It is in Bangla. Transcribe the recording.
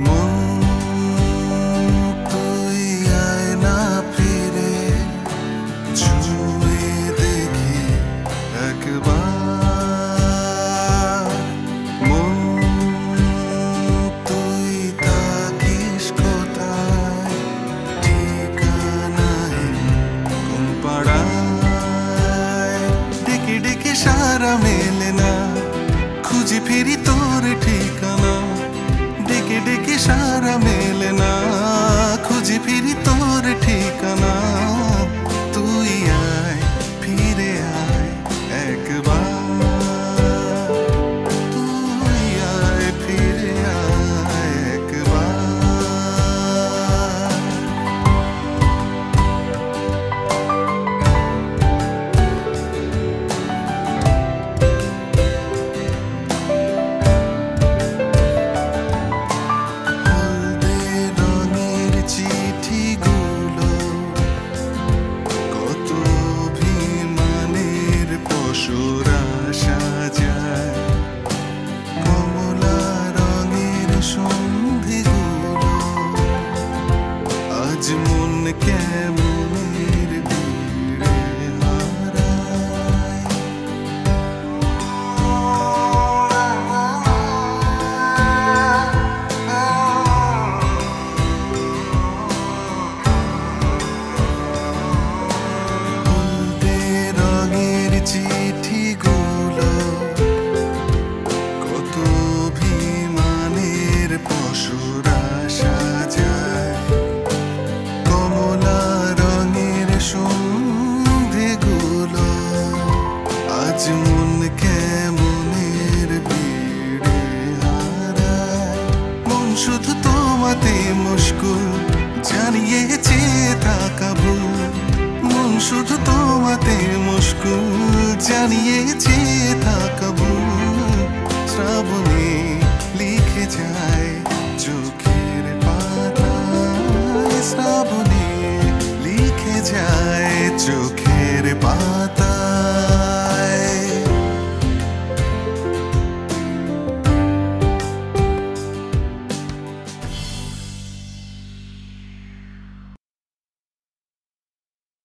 মন তুই আয় না ফিরে, ছুঁয়ে দেখি একবার। মন তুই থাকিস কোথায়, ঠিকানাহীন কোন পাড়ায়। ডেকে ডেকে সারা মেলে না, খুঁজি ফিরি তোর ঠিকানা। ডেকে ডেকে সারা মেলে না, খুঁজি ফিরি তোর ঠিকানা। তুই আয়, ফিরে আয় একবার। তুই আয়, ফিরে আয় একবার। হলদে রঙের চিঠিগুলো কত অভিমানের পসরা সাজায়। কমলা রঙের সন্ধিগুলো আজ মন কেমনের ভিড়ে হারায়। হলদে রঙের চিঠিগুলো কত অভিমানের পসরা সাজায়। কমলা রঙের সন্ধিগুলো আজ মন কেমনের ভিড়ে হারায়। মন শুধু তোমাতে মুশকুল, জানিয়েছে তাকাবো। মন শুধু তোমাতে মুশকুল, জানিয়েছে তাকাবো। শ্রাবণে